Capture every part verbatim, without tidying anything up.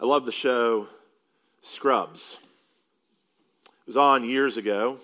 I love the show Scrubs. It was on years ago.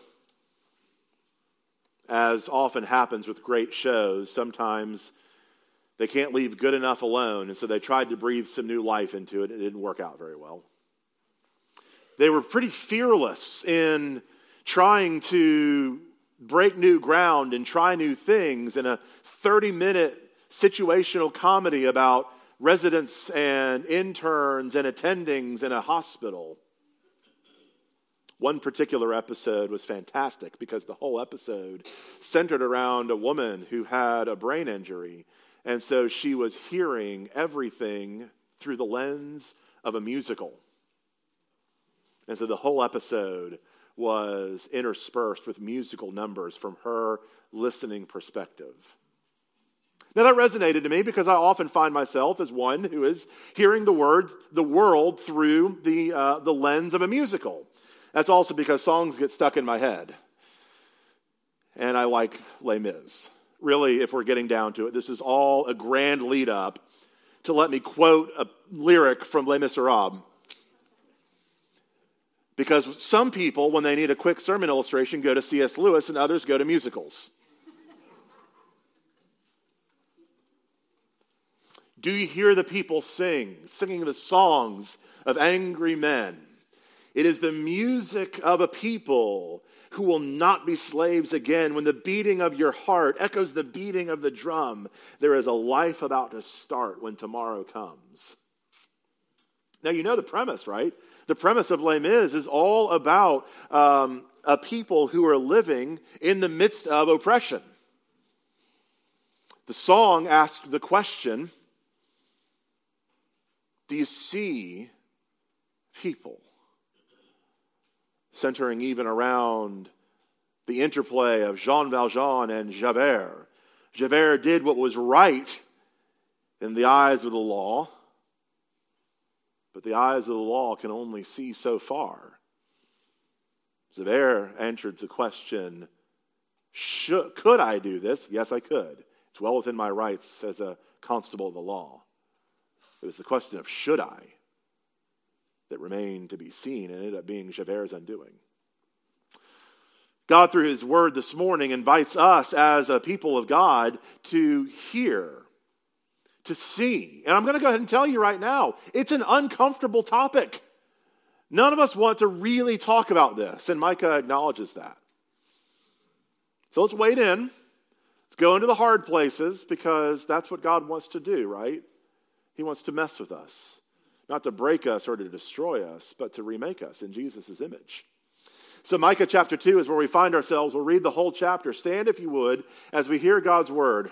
As often happens with great shows, sometimes they can't leave good enough alone, and so they tried to breathe some new life into it, and it didn't work out very well. They were pretty fearless in trying to break new ground and try new things in a thirty-minute situational comedy about residents and interns and attendings in a hospital. One particular episode was fantastic because the whole episode centered around a woman who had a brain injury. And so she was hearing everything through the lens of a musical. And so the whole episode was interspersed with musical numbers from her listening perspective. Now that resonated to me because I often find myself as one who is hearing the word, the world through the uh, the lens of a musical. That's also because songs get stuck in my head. And I like Les Mis. Really, if we're getting down to it, this is all a grand lead up to let me quote a lyric from Les Miserables. Because some people, when they need a quick sermon illustration, go to C S Lewis and others go to musicals. Do you hear the people sing, singing the songs of angry men? It is the music of a people who will not be slaves again. When the beating of your heart echoes the beating of the drum, there is a life about to start when tomorrow comes. Now, you know the premise, right? The premise of Les Mis is all about um, a people who are living in the midst of oppression. The song asks the question, do you see people? Centering even around the interplay of Jean Valjean and Javert. Javert did what was right in the eyes of the law, but the eyes of the law can only see so far. Javert answered the question, should, could I do this? Yes, I could. It's well within my rights as a constable of the law. It was the question of should I that remained to be seen and ended up being Javert's undoing. God, through his word this morning, invites us as a people of God to hear, to see. And I'm going to go ahead and tell you right now, it's an uncomfortable topic. None of us want to really talk about this, and Micah acknowledges that. So let's wade in. Let's go into the hard places because that's what God wants to do, right? He wants to mess with us. Not to break us or to destroy us, but to remake us in Jesus' image. So Micah chapter two is where we find ourselves. We'll read the whole chapter. Stand, if you would, as we hear God's word.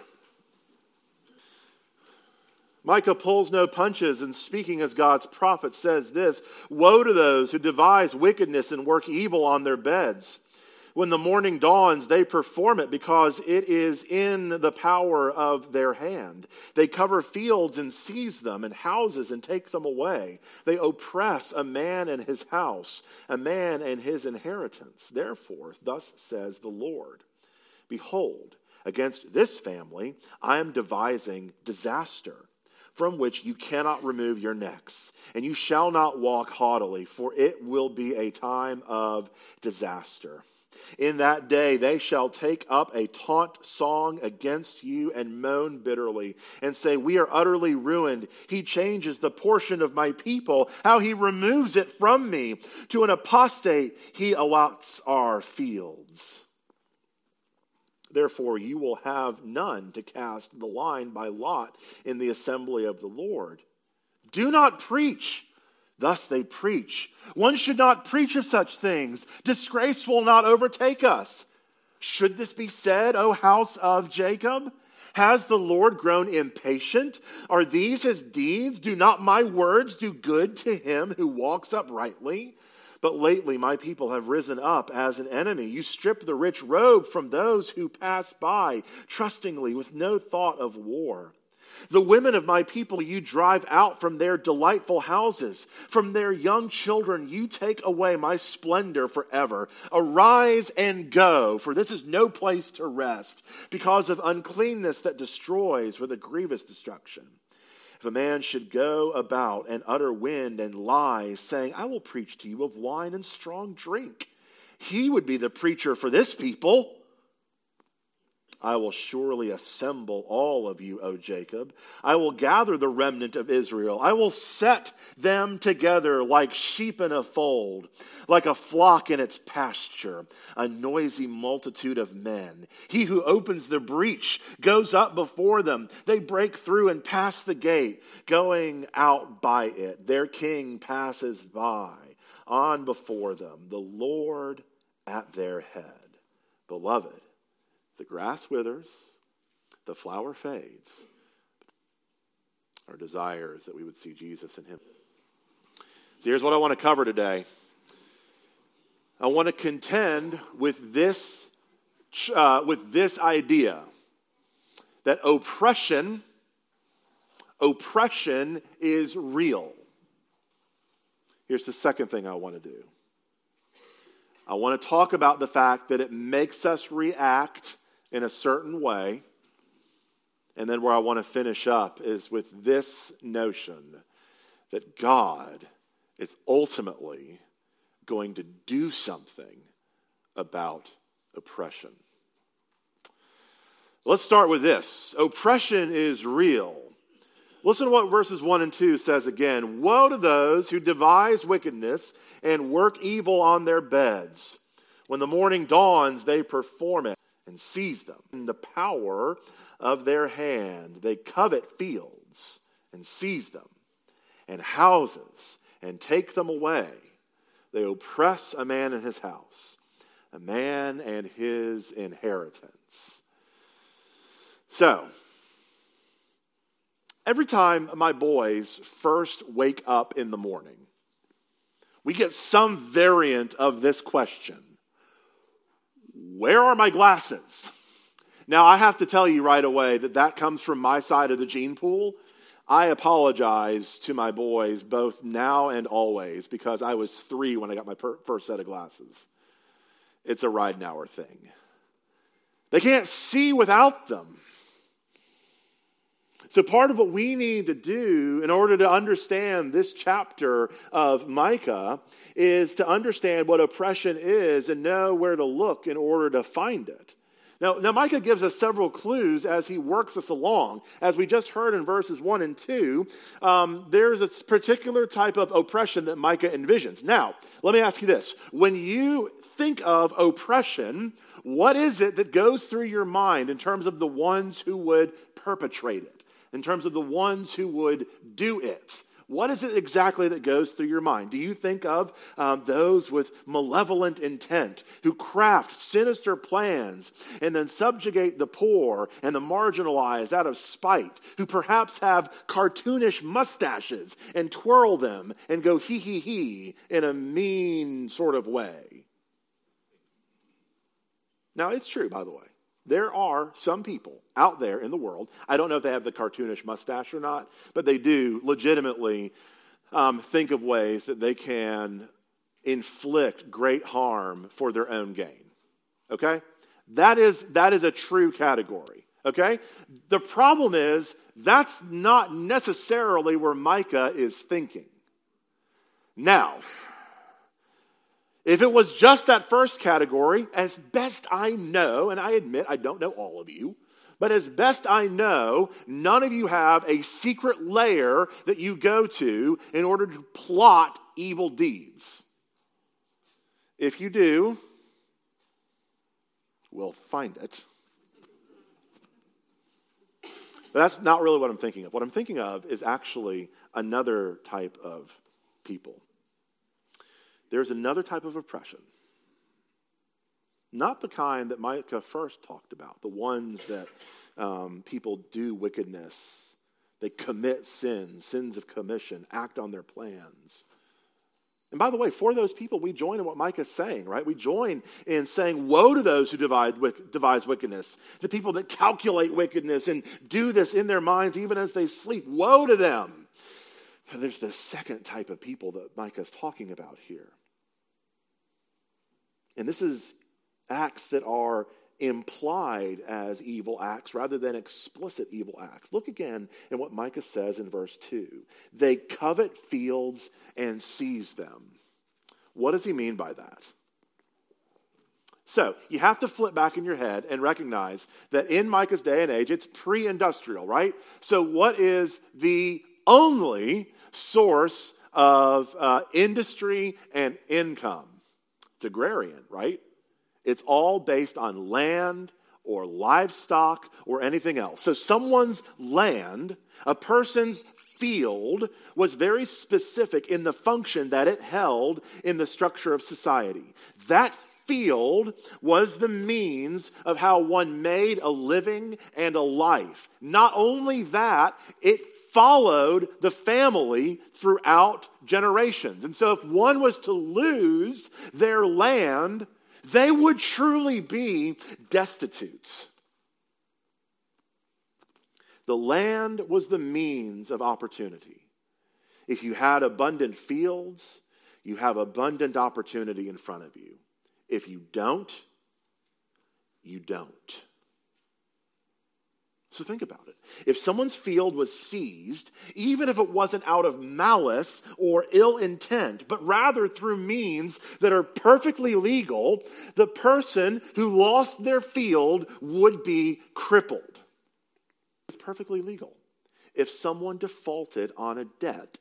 Micah pulls no punches, and speaking as God's prophet says this, woe to those who devise wickedness and work evil on their beds. When the morning dawns, they perform it because it is in the power of their hand. They cover fields and seize them, and houses and take them away. They oppress a man and his house, a man and his inheritance. Therefore, thus says the Lord, behold, against this family I am devising disaster, from which you cannot remove your necks, and you shall not walk haughtily, for it will be a time of disaster. In that day they shall take up a taunt song against you and moan bitterly and say, we are utterly ruined. He changes the portion of my people, how he removes it from me. To an apostate he allots our fields. Therefore you will have none to cast the line by lot in the assembly of the Lord. Do not preach. Thus they preach. One should not preach of such things. Disgrace will not overtake us. Should this be said, O house of Jacob? Has the Lord grown impatient? Are these his deeds? Do not my words do good to him who walks uprightly? But lately my people have risen up as an enemy. You strip the rich robe from those who pass by, trustingly with no thought of war. The women of my people you drive out from their delightful houses. From their young children you take away my splendor forever. Arise and go, for this is no place to rest, because of uncleanness that destroys with a grievous destruction. If a man should go about and utter wind and lies, saying, I will preach to you of wine and strong drink, he would be the preacher for this people. I will surely assemble all of you, O Jacob. I will gather the remnant of Israel. I will set them together like sheep in a fold, like a flock in its pasture, a noisy multitude of men. He who opens the breach goes up before them. They break through and pass the gate, going out by it. Their king passes by, on before them, the Lord at their head. Beloved, the grass withers, the flower fades. Our desire is that we would see Jesus in him. So here's what I want to cover today. I want to contend with this, uh, with this idea that oppression, oppression is real. Here's the second thing I want to do. I want to talk about the fact that it makes us react in a certain way. And then where I want to finish up is with this notion that God is ultimately going to do something about oppression. Let's start with this. Oppression is real. Listen to what verses one and two says again. Woe to those who devise wickedness and work evil on their beds. When the morning dawns, they perform it and seize them. In the power of their hand, they covet fields and seize them, and houses and take them away. They oppress a man in his house, a man and his inheritance. So, every time my boys first wake up in the morning, we get some variant of this question. Where are my glasses? Now, I have to tell you right away that that comes from my side of the gene pool. I apologize to my boys both now and always because I was three when I got my per- first set of glasses. It's a Ridenauer thing. They can't see without them. So part of what we need to do in order to understand this chapter of Micah is to understand what oppression is and know where to look in order to find it. Now, now Micah gives us several clues as he works us along. As we just heard in verses one and two, um, there's a particular type of oppression that Micah envisions. Now, let me ask you this. When you think of oppression, what is it that goes through your mind in terms of the ones who would perpetrate it? In terms of the ones who would do it? What is it exactly that goes through your mind? Do you think of um, those with malevolent intent who craft sinister plans and then subjugate the poor and the marginalized out of spite, who perhaps have cartoonish mustaches and twirl them and go hee hee hee in a mean sort of way? Now, it's true, by the way. There are some people out there in the world, I don't know if they have the cartoonish mustache or not, but they do legitimately um, think of ways that they can inflict great harm for their own gain. Okay? That is, that is a true category. Okay? The problem is, that's not necessarily where Micah is thinking. Now, if it was just that first category, as best I know, and I admit I don't know all of you, but as best I know, none of you have a secret lair that you go to in order to plot evil deeds. If you do, we'll find it. But that's not really what I'm thinking of. What I'm thinking of is actually another type of people. There's another type of oppression. Not the kind that Micah first talked about, the ones that um, people do wickedness. They commit sins, sins of commission, act on their plans. And by the way, for those people, we join in what Micah's saying, right? We join in saying, woe to those who divide, devise wickedness. The people that calculate wickedness and do this in their minds even as they sleep. Woe to them. But there's this second type of people that Micah's talking about here. And this is acts that are implied as evil acts rather than explicit evil acts. Look again at what Micah says in verse two. They covet fields and seize them. What does he mean by that? So you have to flip back in your head and recognize that in Micah's day and age, it's pre-industrial, right? So what is the only source of uh, industry and income? It's agrarian, right? It's all based on land or livestock or anything else. So someone's land, a person's field, was very specific in the function that it held in the structure of society. That field was the means of how one made a living and a life. Not only that, it followed the family throughout generations. And so if one was to lose their land, they would truly be destitute. The land was the means of opportunity. If you had abundant fields, you have abundant opportunity in front of you. If you don't, you don't. So think about it. If someone's field was seized, even if it wasn't out of malice or ill intent, but rather through means that are perfectly legal, the person who lost their field would be crippled. It's perfectly legal. If someone defaulted on a debt,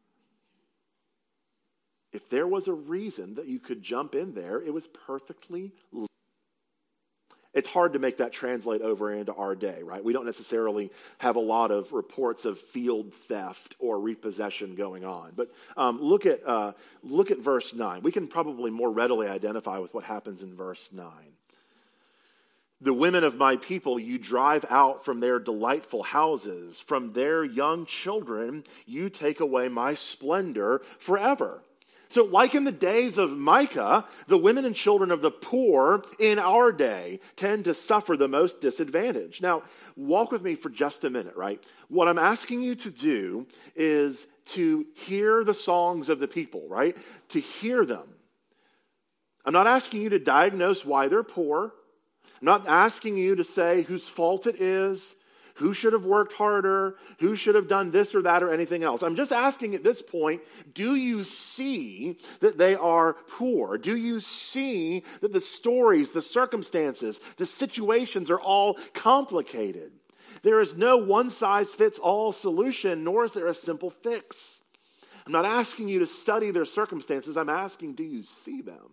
if there was a reason that you could jump in there, it was perfectly legal. It's hard to make that translate over into our day, right? We don't necessarily have a lot of reports of field theft or repossession going on. But um, look at uh, look at verse nine. We can probably more readily identify with what happens in verse nine. The women of my people you drive out from their delightful houses. From their young children you take away my splendor forever. So like in the days of Micah, the women and children of the poor in our day tend to suffer the most disadvantage. Now, walk with me for just a minute, right? What I'm asking you to do is to hear the songs of the people, right? To hear them. I'm not asking you to diagnose why they're poor. I'm not asking you to say whose fault it is, who should have worked harder, who should have done this or that or anything else. I'm just asking at this point, do you see that they are poor? Do you see that the stories, the circumstances, the situations are all complicated? There is no one-size-fits-all solution, nor is there a simple fix. I'm not asking you to study their circumstances. I'm asking, do you see them?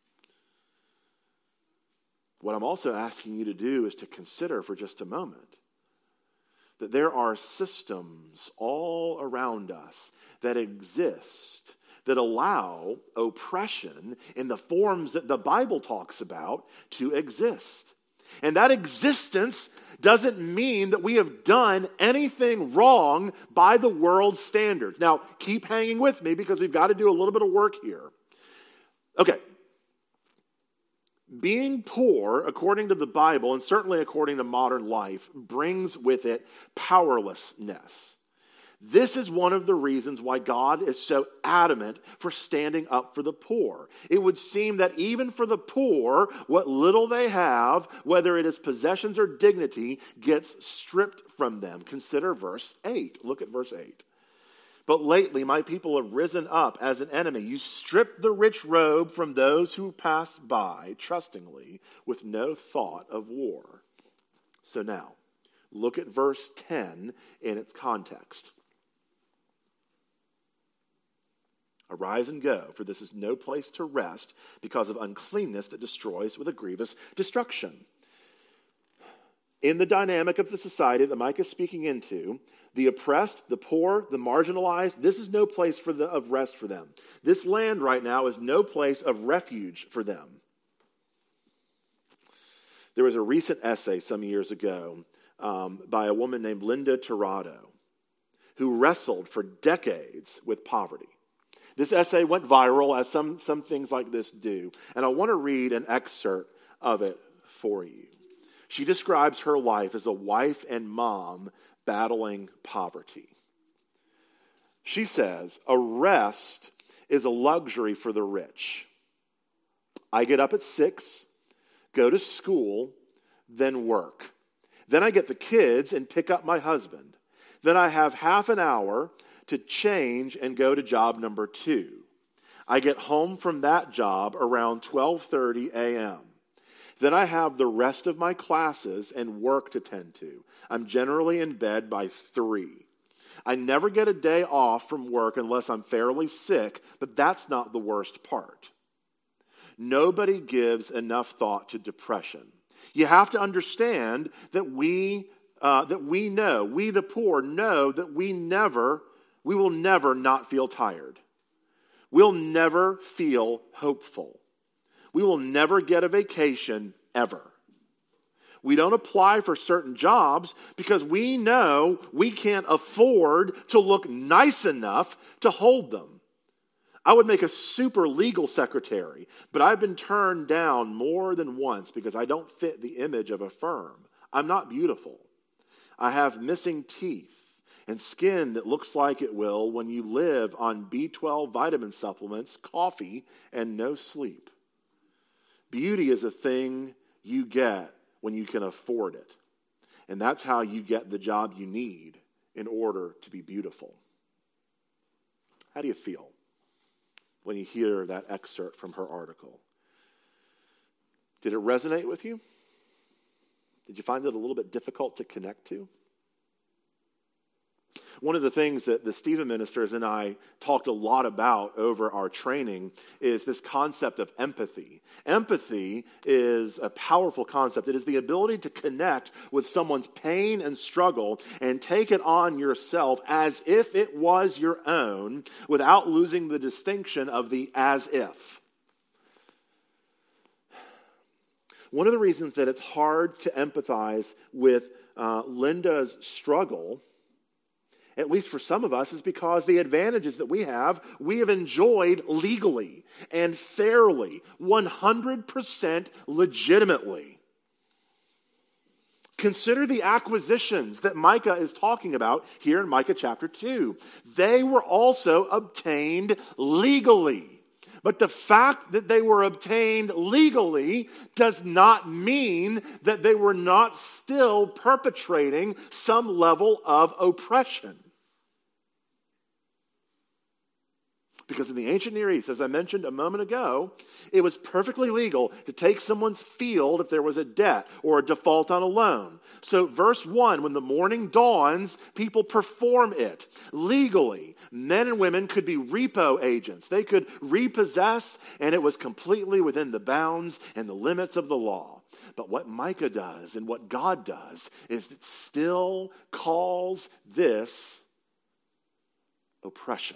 What I'm also asking you to do is to consider for just a moment that there are systems all around us that exist that allow oppression in the forms that the Bible talks about to exist. And that existence doesn't mean that we have done anything wrong by the world's standards. Now, keep hanging with me because we've got to do a little bit of work here. Okay. Being poor, according to the Bible, and certainly according to modern life, brings with it powerlessness. This is one of the reasons why God is so adamant for standing up for the poor. It would seem that even for the poor, what little they have, whether it is possessions or dignity, gets stripped from them. Consider verse eight. Look at verse eight. But lately my people have risen up as an enemy. You strip the rich robe from those who pass by trustingly with no thought of war. So now, look at verse ten in its context. Arise and go, for this is no place to rest because of uncleanness that destroys with a grievous destruction. In the dynamic of the society that Micah is speaking into, the oppressed, the poor, the marginalized, this is no place for the, of rest for them. This land right now is no place of refuge for them. There was a recent essay some years ago um, by a woman named Linda Tirado who wrestled for decades with poverty. This essay went viral, as some, some things like this do. And I want to read an excerpt of it for you. She describes her life as a wife and mom battling poverty. She says, a rest is a luxury for the rich. I get up at six, go to school, then work. Then I get the kids and pick up my husband. Then I have half an hour to change and go to job number two. I get home from that job around twelve thirty a.m. Then I have the rest of my classes and work to tend to. I'm generally in bed by three. I never get a day off from work unless I'm fairly sick, but that's not the worst part. Nobody gives enough thought to depression. You have to understand that we uh, that we know, we the poor know that we never, we will never not feel tired. We'll never feel hopeful. We will never get a vacation ever. We don't apply for certain jobs because we know we can't afford to look nice enough to hold them. I would make a super legal secretary, but I've been turned down more than once because I don't fit the image of a firm. I'm not beautiful. I have missing teeth and skin that looks like it will when you live on B twelve vitamin supplements, coffee, and no sleep. Beauty is a thing you get when you can afford it. And that's how you get the job you need in order to be beautiful. How do you feel when you hear that excerpt from her article? Did it resonate with you? Did you find it a little bit difficult to connect to? One of the things that the Stephen ministers and I talked a lot about over our training is this concept of empathy. Empathy is a powerful concept. It is the ability to connect with someone's pain and struggle and take it on yourself as if it was your own without losing the distinction of the as if. One of the reasons that it's hard to empathize with uh, Linda's struggle, at least for some of us, is because the advantages that we have, we have enjoyed legally and fairly, one hundred percent legitimately. Consider the acquisitions that Micah is talking about here in Micah chapter two. They were also obtained legally. But the fact that they were obtained legally does not mean that they were not still perpetrating some level of oppression. Because in the ancient Near East, as I mentioned a moment ago, it was perfectly legal to take someone's field if there was a debt or a default on a loan. So verse one, when the morning dawns, people perform it legally. Men and women could be repo agents. They could repossess, and it was completely within the bounds and the limits of the law. But what Micah does and what God does is it still calls this oppression.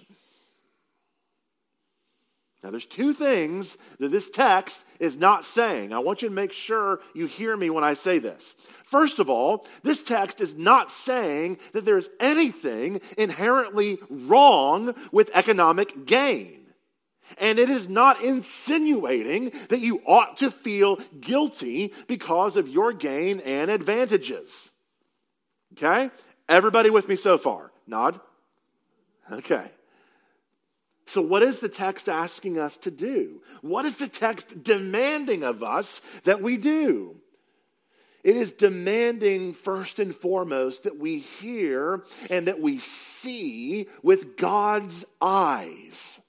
Now, there's two things that this text is not saying. I want you to make sure you hear me when I say this. First of all, this text is not saying that there's anything inherently wrong with economic gain. And it is not insinuating that you ought to feel guilty because of your gain and advantages. Okay? Everybody with me so far? Nod. Okay. So what is the text asking us to do? What is the text demanding of us that we do? It is demanding first and foremost that we hear and that we see with God's eyes.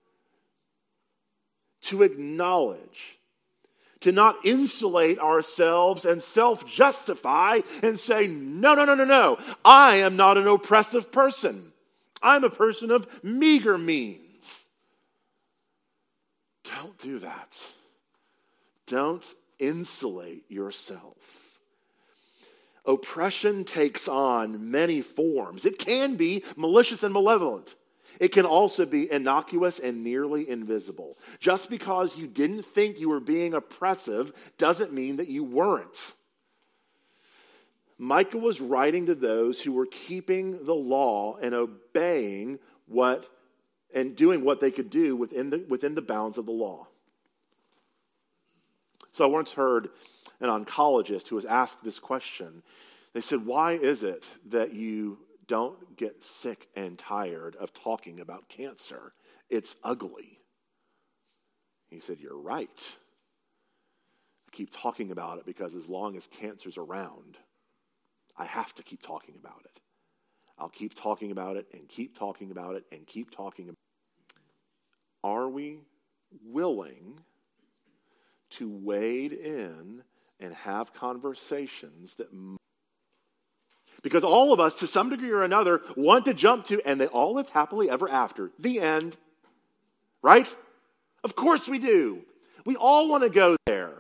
To acknowledge, to not insulate ourselves and self-justify and say, no, no, no, no, no, I am not an oppressive person. I'm a person of meager means. Don't do that. Don't insulate yourself. Oppression takes on many forms. It can be malicious and malevolent. It can also be innocuous and nearly invisible. Just because you didn't think you were being oppressive doesn't mean that you weren't. Micah was writing to those who were keeping the law and obeying what and doing what they could do within the, within the bounds of the law. So I once heard an oncologist who was asked this question. They said, why is it that you don't get sick and tired of talking about cancer? It's ugly. He said, you're right. I keep talking about it because as long as cancer's around, I have to keep talking about it. I'll keep talking about it and keep talking about it and keep talking about it. Are we willing to wade in and have conversations that... Because all of us, to some degree or another, want to jump to, and they all lived happily ever after. The end. Right? Of course we do. We all want to go there.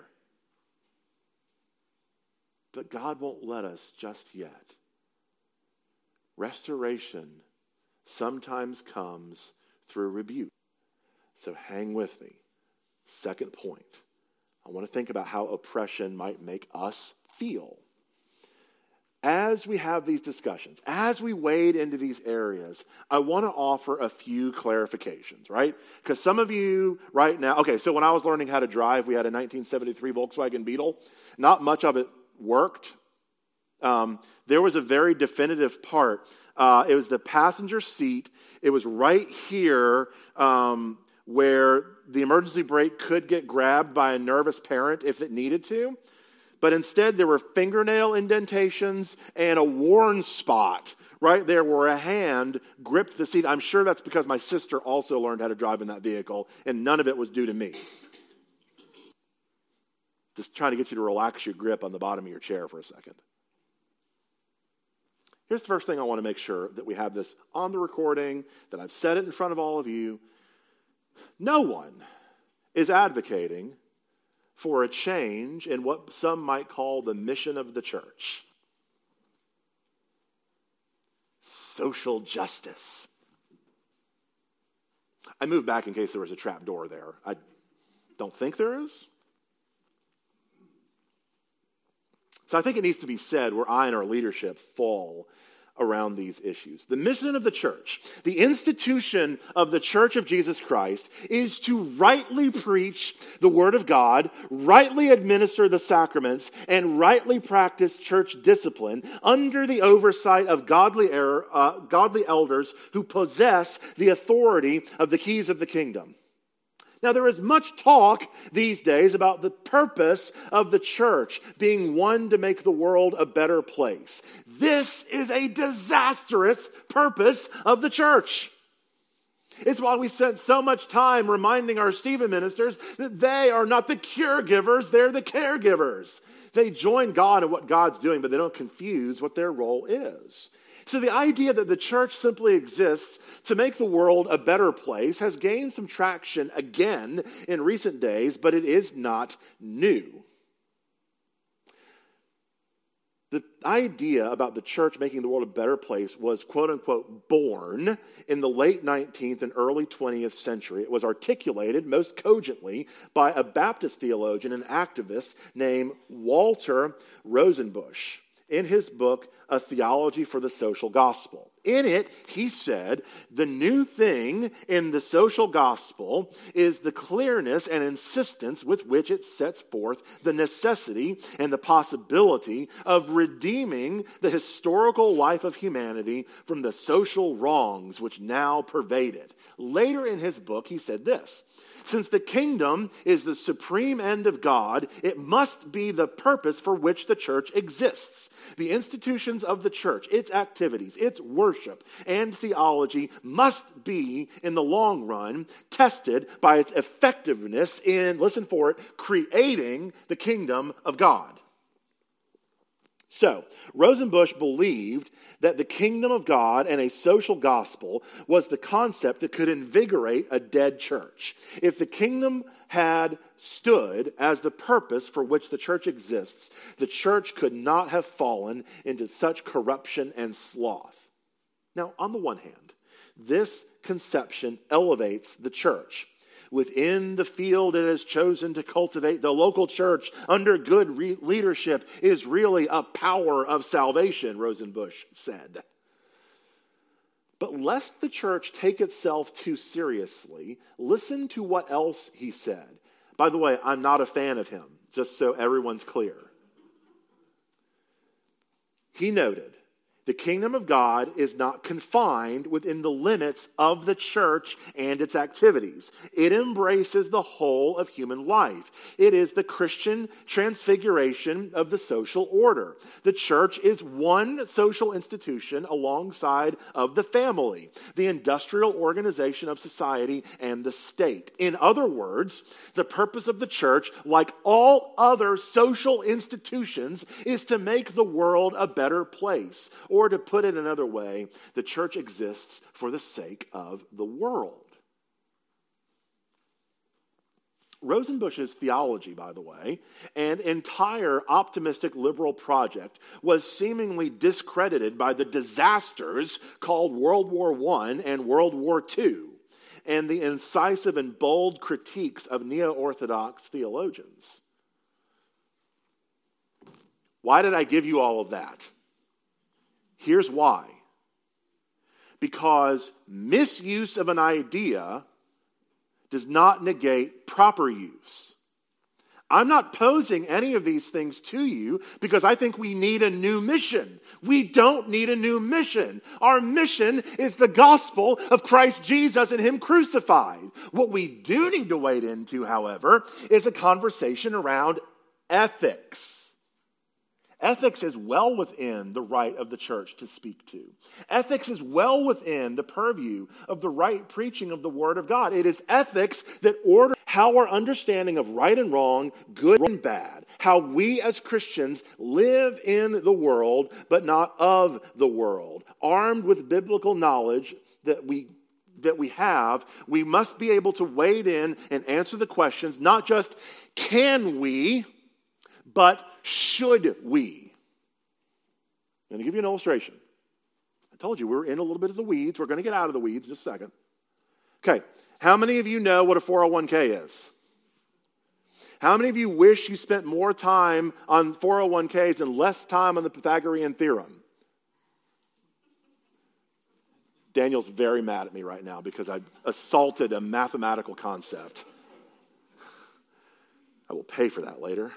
But God won't let us just yet. Restoration sometimes comes through rebuke. So hang with me. Second point. I want to think about how oppression might make us feel. As we have these discussions, as we wade into these areas, I want to offer a few clarifications, right? Because some of you right now, okay, so when I was learning how to drive, we had a nineteen seventy-three Volkswagen Beetle. Not much of it worked. Um, there was a very definitive part. Uh, it was the passenger seat. It was right here um, where the emergency brake could get grabbed by a nervous parent if it needed to. But instead, there were fingernail indentations and a worn spot right there where a hand gripped the seat. I'm sure that's because my sister also learned how to drive in that vehicle, and none of it was due to me. Just trying to get you to relax your grip on the bottom of your chair for a second. Here's the first thing I want to make sure that we have this on the recording, that I've said it in front of all of you. No one is advocating for a change in what some might call the mission of the church. Social justice. I moved back in case there was a trap door there. I don't think there is. So I think it needs to be said where I and our leadership fall around these issues. The mission of the church, the institution of the Church of Jesus Christ, is to rightly preach the Word of God, rightly administer the sacraments, and rightly practice church discipline under the oversight of godly, er, uh, godly elders who possess the authority of the keys of the kingdom. Now, there is much talk these days about the purpose of the church being one to make the world a better place. This is a disastrous purpose of the church. It's why we spent so much time reminding our Stephen ministers that they are not the cure givers, they're the caregivers. They join God in what God's doing, but they don't confuse what their role is. So the idea that the church simply exists to make the world a better place has gained some traction again in recent days, but it is not new. The idea about the church making the world a better place was, quote unquote, born in the late nineteenth and early twentieth century. It was articulated most cogently by a Baptist theologian and activist named Walter Rosenbusch in his book, A Theology for the Social Gospel. In it, he said, the new thing in the social gospel is the clearness and insistence with which it sets forth the necessity and the possibility of redeeming the historical life of humanity from the social wrongs which now pervade it. Later in his book, he said this: since the kingdom is the supreme end of God, it must be the purpose for which the church exists. The institutions of the church, its activities, its worship, and theology must be, in the long run, tested by its effectiveness in, listen for it, creating the kingdom of God. So, Rosenbusch believed that the kingdom of God and a social gospel was the concept that could invigorate a dead church. If the kingdom had stood as the purpose for which the church exists, the church could not have fallen into such corruption and sloth. Now, on the one hand, this conception elevates the church. Within the field it has chosen to cultivate, the local church under good re- leadership is really a power of salvation, Rosenbusch said. But lest the church take itself too seriously, listen to what else he said. By the way, I'm not a fan of him, just so everyone's clear. He noted The kingdom of God is not confined within the limits of the church and its activities. It embraces the whole of human life. It is the Christian transfiguration of the social order. The church is one social institution alongside of the family, the industrial organization of society, and the state. In other words, the purpose of the church, like all other social institutions, is to make the world a better place. Or to put it another way, the church exists for the sake of the world. Rosenbusch's theology, by the way, an entire optimistic liberal project, was seemingly discredited by the disasters called World War One and World War Two, and the incisive and bold critiques of neo-Orthodox theologians. Why did I give you all of that? Here's why. Because misuse of an idea does not negate proper use. I'm not posing any of these things to you because I think we need a new mission. We don't need a new mission. Our mission is the gospel of Christ Jesus and Him crucified. What we do need to wade into, however, is a conversation around ethics. Ethics is well within the right of the church to speak to. Ethics is well within the purview of the right preaching of the Word of God. It is ethics that order how our understanding of right and wrong, good and bad, how we as Christians live in the world, but not of the world. Armed with biblical knowledge that we that we have, we must be able to wade in and answer the questions, not just can we, but should we? I'm going to give you an illustration. I told you we were in a little bit of the weeds. We're going to get out of the weeds in just a second. Okay, how many of you know what a four oh one k is? How many of you wish you spent more time on four oh one k's and less time on the Pythagorean theorem? Daniel's very mad at me right now because I assaulted a mathematical concept. I will pay for that later.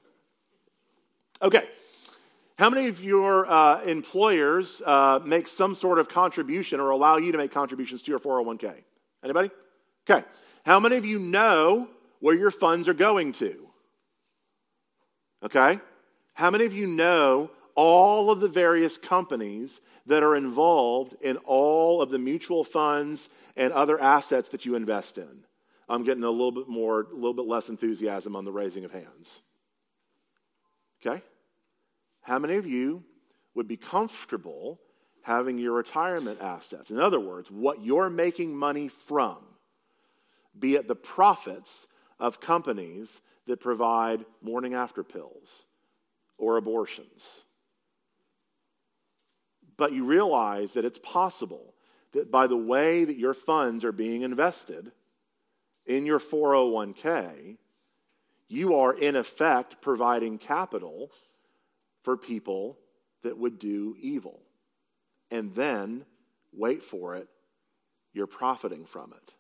Okay, how many of your uh, employers uh, make some sort of contribution or allow you to make contributions to your four oh one k? Anybody? Okay, how many of you know where your funds are going to? Okay, how many of you know all of the various companies that are involved in all of the mutual funds and other assets that you invest in? I'm getting a little bit more, a little bit less enthusiasm on the raising of hands. Okay? How many of you would be comfortable having your retirement assets, in other words, what you're making money from, be it the profits of companies that provide morning after pills or abortions? But you realize that it's possible that by the way that your funds are being invested in your four oh one k, you are, in effect, providing capital for people that would do evil. And then, wait for it, you're profiting from it.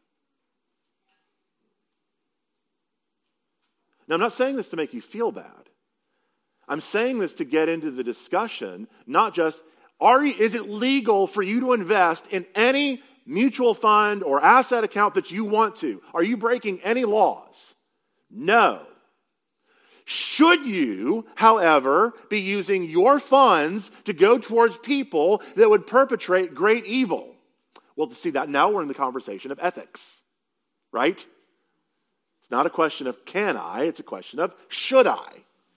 Now, I'm not saying this to make you feel bad. I'm saying this to get into the discussion, not just, are you, is it legal for you to invest in any mutual fund or asset account that you want to? Are you breaking any laws? No. Should you, however, be using your funds to go towards people that would perpetrate great evil? Well, to see that, now we're in the conversation of ethics, right? It's not a question of can I, it's a question of should I.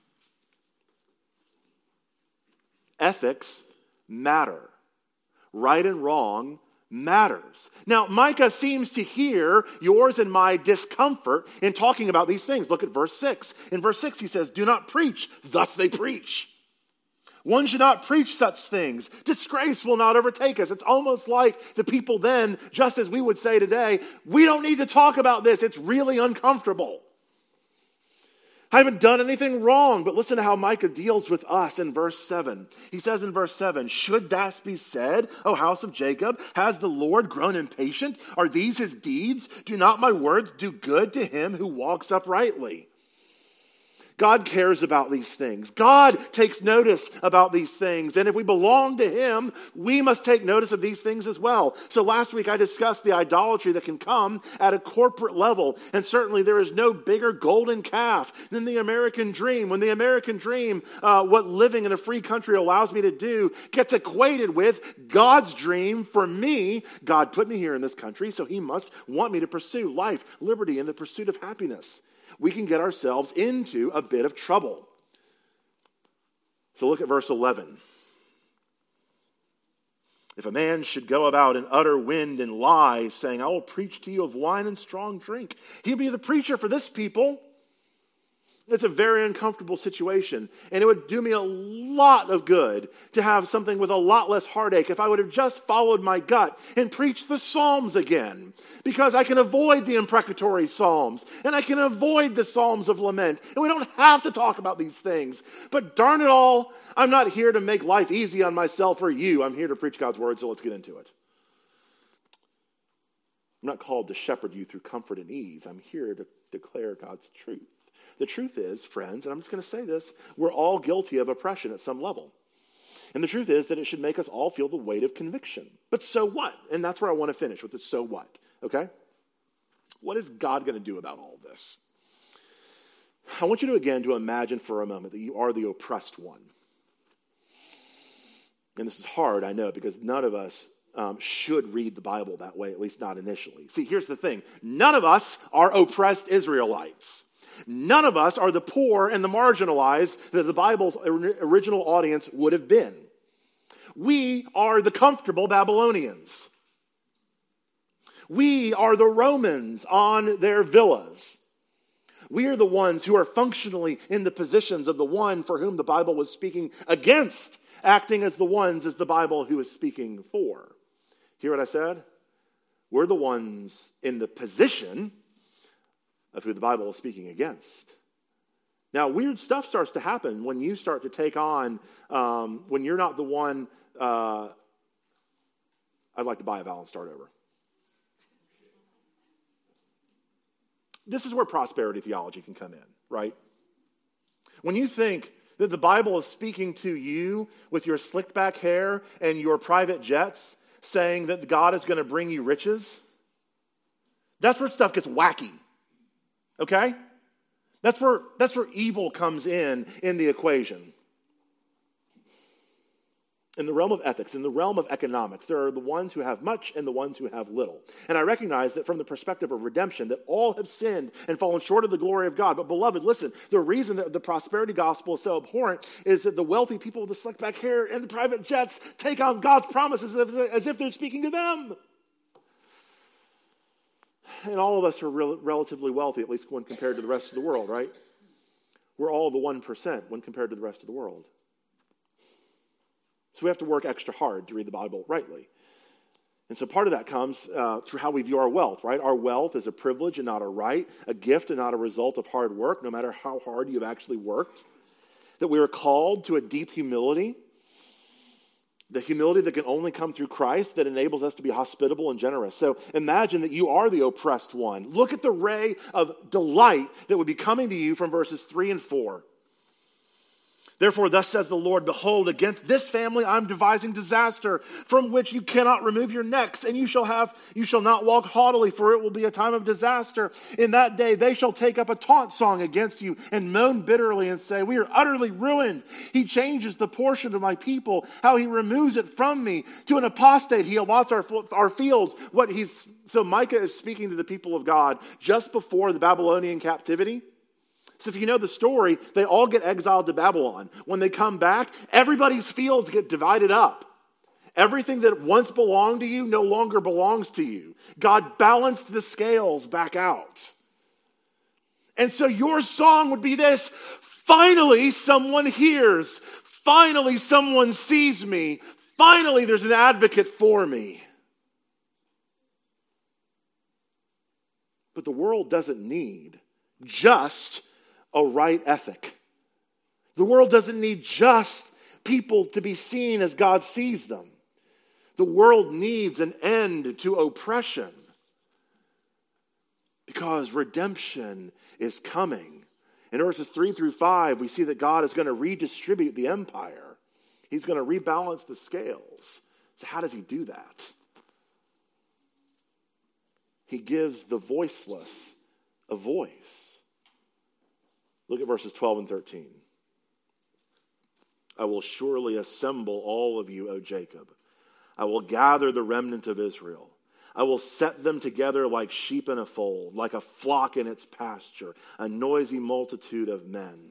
Ethics matter. Right and wrong matters. Now, Micah seems to hear yours and my discomfort in talking about these things. Look at verse six. In verse six, he says, do not preach, thus they preach. One should not preach such things. Disgrace will not overtake us. It's almost like the people then, just as we would say today, we don't need to talk about this. It's really uncomfortable. I haven't done anything wrong, but listen to how Micah deals with us in verse seven. He says in verse seven, should that be said, O house of Jacob, has the Lord grown impatient? Are these his deeds? Do not my words do good to him who walks uprightly? God cares about these things. God takes notice about these things. And if we belong to him, we must take notice of these things as well. So last week I discussed the idolatry that can come at a corporate level. And certainly there is no bigger golden calf than the American dream. When the American dream, uh, what living in a free country allows me to do, gets equated with God's dream for me. God put me here in this country, so he must want me to pursue life, liberty, and the pursuit of happiness. We can get ourselves into a bit of trouble. So look at verse eleven. If a man should go about and utter wind and lie, saying, I will preach to you of wine and strong drink, he'll be the preacher for this people. It's a very uncomfortable situation, and it would do me a lot of good to have something with a lot less heartache if I would have just followed my gut and preached the Psalms again, because I can avoid the imprecatory Psalms, and I can avoid the Psalms of lament, and we don't have to talk about these things. But darn it all, I'm not here to make life easy on myself or you. I'm here to preach God's word, so let's get into it. I'm not called to shepherd you through comfort and ease. I'm here to declare God's truth. The truth is, friends, and I'm just going to say this, we're all guilty of oppression at some level. And the truth is that it should make us all feel the weight of conviction. But so what? And that's where I want to finish with the so what, okay? What is God going to do about all of this? I want you to, again, to imagine for a moment that you are the oppressed one. And this is hard, I know, because none of us um, should read the Bible that way, at least not initially. See, here's the thing. None of us are oppressed Israelites. None of us are the poor and the marginalized that the Bible's original audience would have been. We are the comfortable Babylonians. We are the Romans on their villas. We are the ones who are functionally in the positions of the one for whom the Bible was speaking against, acting as the ones as the Bible who is speaking for. Hear what I said? We're the ones in the position of who the Bible is speaking against. Now, weird stuff starts to happen when you start to take on, um, when you're not the one, uh, I'd like to buy a vowel and start over. This is where prosperity theology can come in, right? When you think that the Bible is speaking to you with your slicked back hair and your private jets, saying that God is going to bring you riches, that's where stuff gets wacky. Okay? That's where, that's where evil comes in in the equation. In the realm of ethics, in the realm of economics, there are the ones who have much and the ones who have little. And I recognize that from the perspective of redemption, that all have sinned and fallen short of the glory of God. But beloved, listen, the reason that the prosperity gospel is so abhorrent is that the wealthy people with the slick back hair and the private jets take on God's promises as if, as if they're speaking to them. And all of us are rel- relatively wealthy, at least when compared to the rest of the world, right? We're all the one percent when compared to the rest of the world. So we have to work extra hard to read the Bible rightly. And so part of that comes uh, through how we view our wealth, right? Our wealth is a privilege and not a right, a gift and not a result of hard work, no matter how hard you've actually worked. That we are called to a deep humility, the humility that can only come through Christ that enables us to be hospitable and generous. So imagine that you are the oppressed one. Look at the ray of delight that would be coming to you from verses three and four. Therefore, thus says the Lord, behold, against this family I'm devising disaster, from which you cannot remove your necks, and you shall have, you shall not walk haughtily, for it will be a time of disaster. In that day they shall take up a taunt song against you, and moan bitterly, and say, we are utterly ruined. He changes the portion of my people, how he removes it from me. To an apostate he allots our, our fields. What he's so Micah is speaking to the people of God just before the Babylonian captivity. So if you know the story, they all get exiled to Babylon. When they come back, everybody's fields get divided up. Everything that once belonged to you no longer belongs to you. God balanced the scales back out. And so your song would be this: finally someone hears. Finally someone sees me. Finally there's an advocate for me. But the world doesn't need just a right ethic. The world doesn't need just people to be seen as God sees them. The world needs an end to oppression because redemption is coming In verses three through five, we see that God is going to redistribute the empire. He's going to rebalance the scales. So how does he do that? He gives the voiceless a voice. Look at verses twelve and thirteen. I will surely assemble all of you, O Jacob. I will gather the remnant of Israel. I will set them together like sheep in a fold, like a flock in its pasture, a noisy multitude of men.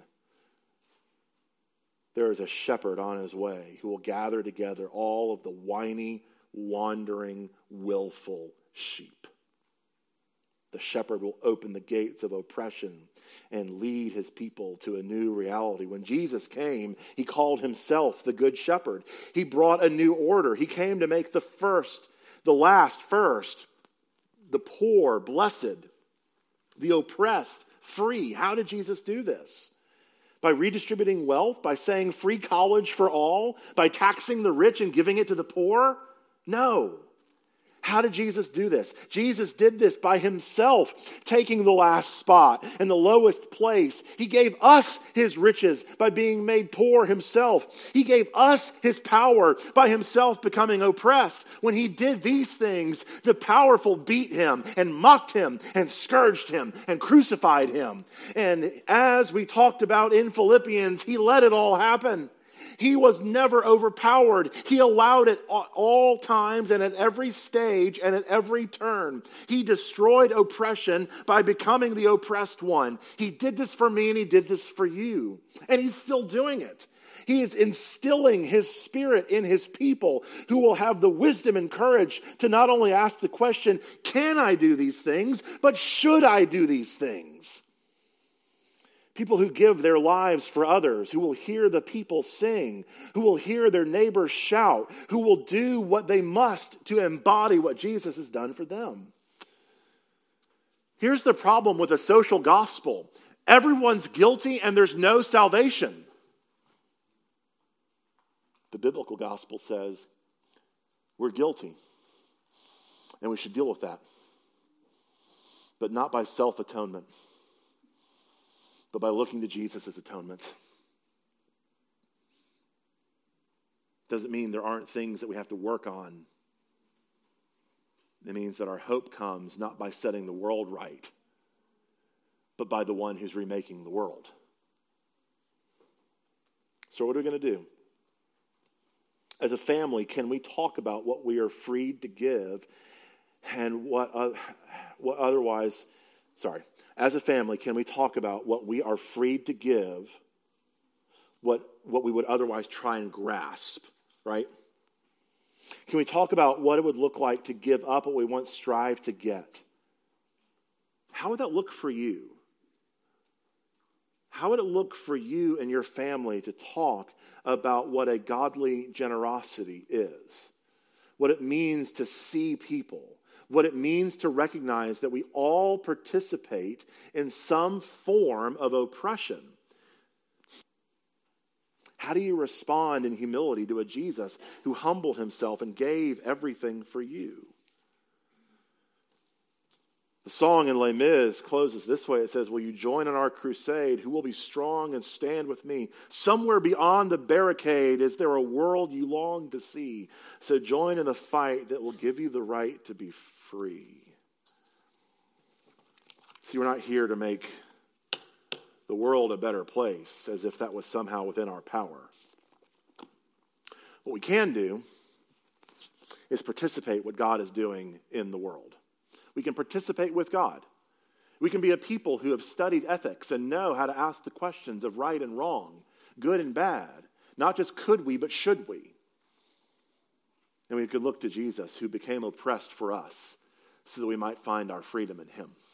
There is a shepherd on his way who will gather together all of the whiny, wandering, willful sheep. The shepherd will open the gates of oppression and lead his people to a new reality. When Jesus came, he called himself the Good Shepherd. He brought a new order. He came to make the first, the last first, the poor blessed, the oppressed free. How did Jesus do this? By redistributing wealth? By saying free college for all? By taxing the rich and giving it to the poor? No. How did Jesus do this? Jesus did this by himself, taking the last spot and the lowest place. He gave us his riches by being made poor himself. He gave us his power by himself becoming oppressed. When he did these things, the powerful beat him and mocked him and scourged him and crucified him. And as we talked about in Philippians, he let it all happen. He was never overpowered. He allowed it at all times and at every stage and at every turn. He destroyed oppression by becoming the oppressed one. He did this for me and he did this for you. And he's still doing it. He is instilling his spirit in his people who will have the wisdom and courage to not only ask the question, can I do these things, but should I do these things? People who give their lives for others, who will hear the people sing, who will hear their neighbors shout, who will do what they must to embody what Jesus has done for them. Here's the problem with a social gospel. Everyone's guilty and there's no salvation. The biblical gospel says we're guilty and we should deal with that, but not by self-atonement, but by looking to Jesus' atonement. Doesn't mean there aren't things that we have to work on. It means that our hope comes not by setting the world right, but by the one who's remaking the world. So what are we going to do? As a family, can we talk about what we are freed to give and what, uh, what otherwise, sorry, as a family, can we talk about what we are freed to give, what, what we would otherwise try and grasp, right? Can we talk about what it would look like to give up what we once strive to get? How would that look for you? How would it look for you and your family to talk about what a godly generosity is? What it means to see people? What it means to recognize that we all participate in some form of oppression. How do you respond in humility to a Jesus who humbled himself and gave everything for you? The song in Les Mis closes this way. It says, will you join in our crusade? Who will be strong and stand with me? Somewhere beyond the barricade, is there a world you long to see? So join in the fight that will give you the right to be free. See, we're not here to make the world a better place as if that was somehow within our power. What we can do is participate what God is doing in the world. We can participate with God. We can be a people who have studied ethics and know how to ask the questions of right and wrong, good and bad. Not just could we, but should we? And we could look to Jesus who became oppressed for us so that we might find our freedom in him.